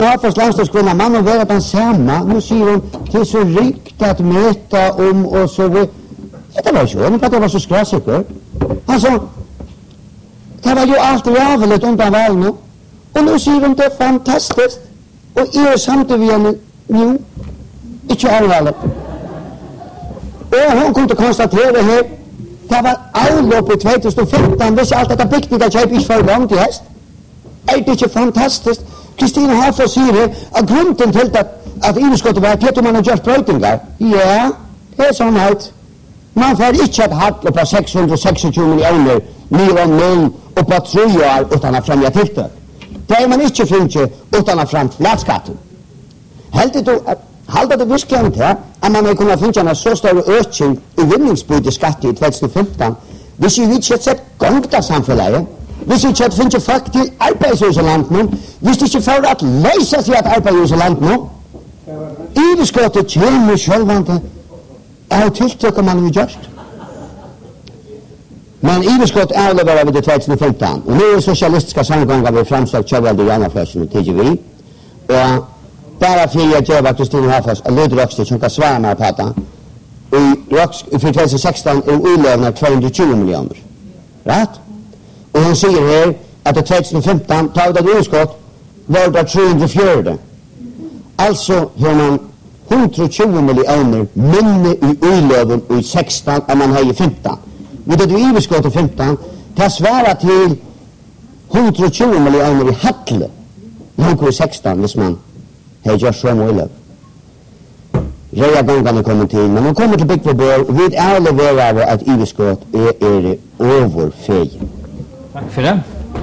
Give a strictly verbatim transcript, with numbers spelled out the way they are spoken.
Ja, för landslagskvinna, man och vara den samma. Nu säger hon, det är så rikt att mäta om och så. Det var ju inte att det var så skrassiker. Alltså, det var ju allt rävligt undan valen. Och nu säger hon, det är fantastiskt. Och er samtidigt nu, jo, inte allvarligt. Och hon kunde konstatera det här. Det var avlopp i tjugohundrafemton, hvis allt detta byggningar köp inte för gång till häst. Är det inte fantastiskt? Kristina Haffor säger här att grunden till att, att inskottet var att man har gjort brötingar. Ja, det är sån här. Man får inte att hatt på sexhundrasextio miljoner mer om noll och på tre år utan att främja tilltök. Det är man inte finns utan att främja flatskatten. Helt det då att halda det visst här att man har kunnat finna en så stor ökning i vinningsbyteskatt i tjugohundrafemton. Hvis vi inte sett gång till samhället, hvis vi inte finner folk till arbetslösa i landet, hvis det inte får att lösa sig att arbetslösa i landet, överskottet kommer självande av tilltök man har gjort. Men överskott avleverar vi till tjugohundrafemton. Och nu är socialistiska samgångar vi framstått kövalde Janaflösen och T G V. Och bara för att göra Kristina Hafors och Lyd Rockstedt som kan svara mig på detta. Och för tjugohundrasexton är ulövna tvåhundratjugo miljoner. Rätt? Och hon säger här att det tjugohundrafemton tar det överskott var det trehundrafjorton. Alltså har man hundratjugo miljoner minne i ulöven i sexton om man har i femton. Vid det du överskott i femton kan svara till hundratjugo miljoner i hackle. Långt i sexton hvis man har gjort så möjligt. Reja gångarna kommer till, men de kommer till Byggförbund vid alla värre att överskott är, är överfägen. Tack för det.